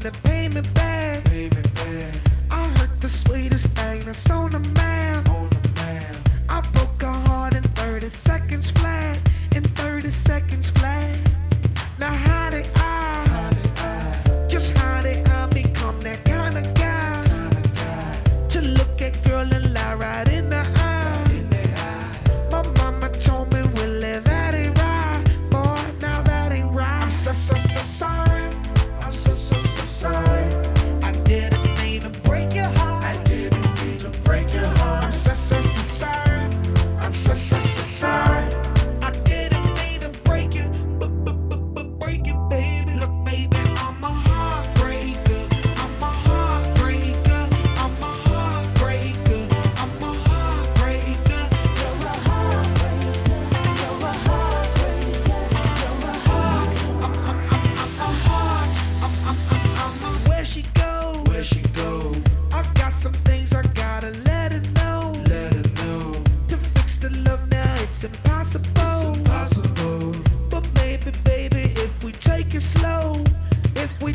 to pay me back. I heard the sweetest thing that's on the map. I broke her heart in 30 seconds flat. In 30 seconds flat. Now how did just how did I become that kind of guy? To look at girl and lie right in the eye. My mama told me, Willie, that ain't right. Boy, now that ain't right. I'm so sorry. I'm so sorry. I didn't mean to break your heart. I didn't mean to break your heart. I'm so sorry. I'm so sorry. I didn't mean to break you, break you, baby. Look, baby, I'm a heartbreaker. I'm a heartbreaker. I'm a heartbreaker. I'm a heartbreaker. You're a heartbreaker. You're a heartbreaker. You're a heart. I'm a heart. I'm a where she go? Where she go? I got some things I gotta let her know. Let her know. To fix the love now it's impossible. It's impossible. But maybe, baby, if we take it slow, we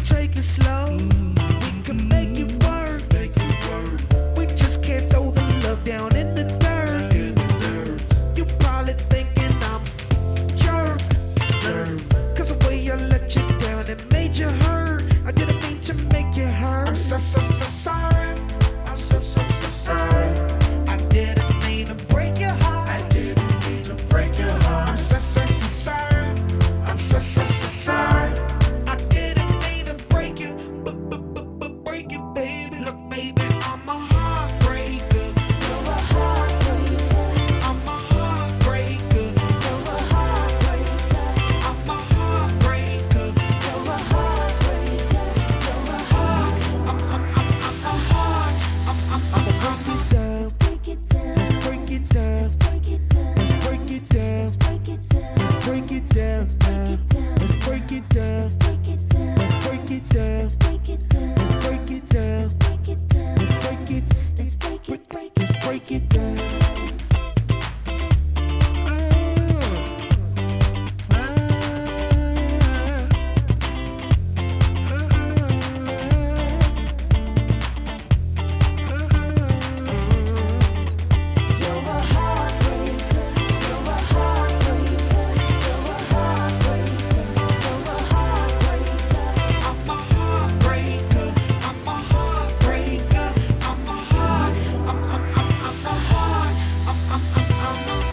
can make it work. We just can't throw the love down in the dirt. You probably thinking I'm jerk. Cause the way I let you down, it made you hurt. I didn't mean to make you hurt. I'm so sorry. I'm so sorry. I didn't mean to break your heart. I didn't mean to break your heart. I'm so sorry. I'm so sorry. I didn't mean to break you, break you, baby. Look, baby, I'm a heartbreaker. You're a heartbreaker. I'm a heartbreaker. You're a heartbreaker. I'm a heartbreaker. You're a heartbreaker. You're a heart. I'm a heart. Let's break it down. Let's break it down. Let's break it down. Let's break it down. Let's break it down. Let's break it down. Let's break it down. Let's break it down. Let's break it down. Let's break it down. Let's break it down. Let's break it down. Let's break it down. Let's break it. Let's break it. Let's break it down.